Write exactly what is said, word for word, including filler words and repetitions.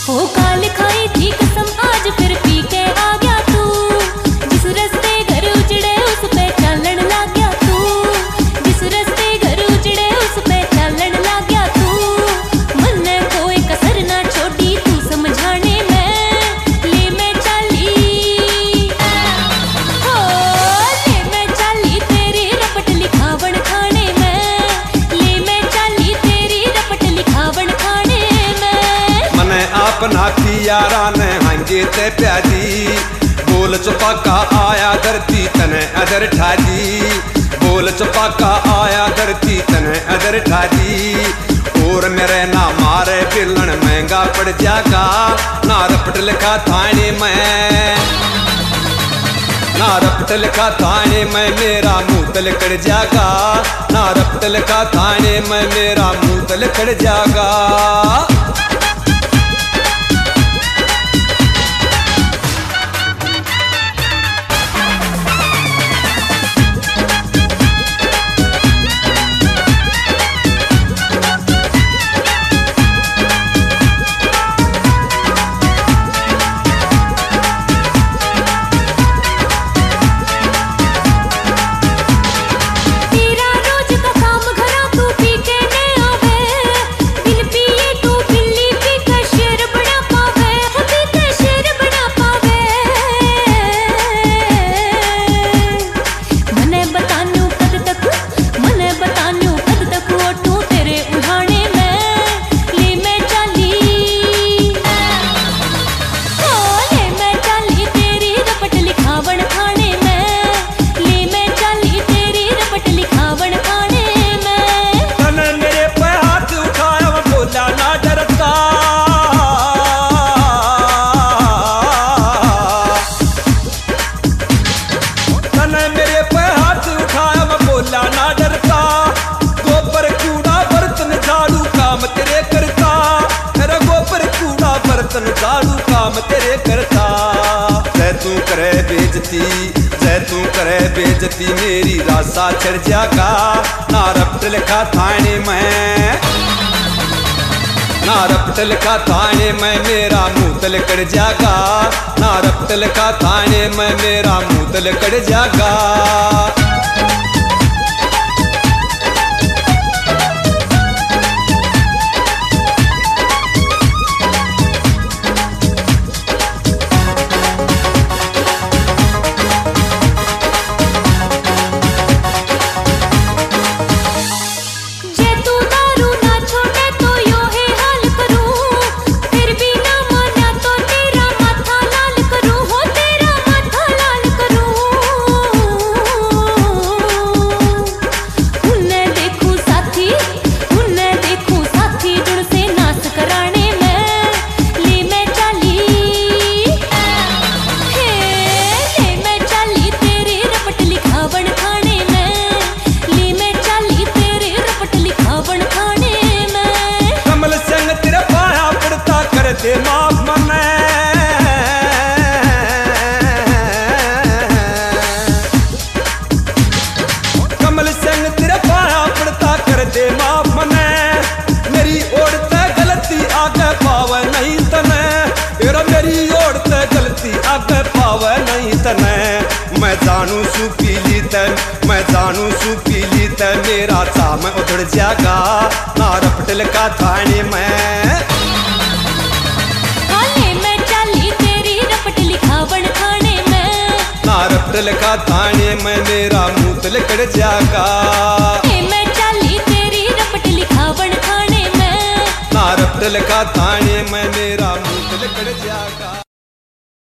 हो काल खाई थी कसम आज फिर पी के आ गया तू। जिस रस्ते घर उजड़े उस पे चलन लग गया तू। जिस रस्ते घर उजड़े उस पे चलन लग गया तू। मन ने कोई कसर ना छोड़ी तू समझाने में। ले मैं चली हो ले मैं चली तेरी रपट लिखावण खाने में। ले मैं चली तेरी रपट लिखावण खाने में। मने अपना यारा ने हंगे ते प्याजी। बोल चुपाका आया धरती तने अदर ठाजी। बोल चुपाका आया धरती तने अदर ठाजी। और मेरे ना मारे बिलन महंगा पड़ जागा। ना रपट लिखा थाने में ना रपट लिखा थाने में मेरा मुंह तलकड़ जागा। ना रपट लिखा थाने में मेरा मुंह तलकड़ जागा। झाड़ू काम तेरे करता। जैतू करे बेजती जैतू करे बेजती मेरी रासा चढ़ जागा। ना रपट लिखा थाने में ना रपट लिखा थाने में मेरा मुंह तलकड़ जागा। ना रपट लिखा थाने में मेरा मुंह तलकड़ जागा। माफ मने कमल सिंह तेरे पाया पड़ता कर दे माफ मने। मेरी ओर ते गलती आगे पावे नहीं तने। तेरा मेरी ओर ते गलती आगे पावे नहीं तने। मैं जानू सू पीली ते मैं जानू सू पीली ते मेरा चाम उधड़ जागा। ना रपट लिखा थाने में रपट लिखा थाने में मेरा मुंह तलकड़ जागा। मैं चली तेरी रपट लिखावण खाने में। ना रपट लिखा थाने में मेरा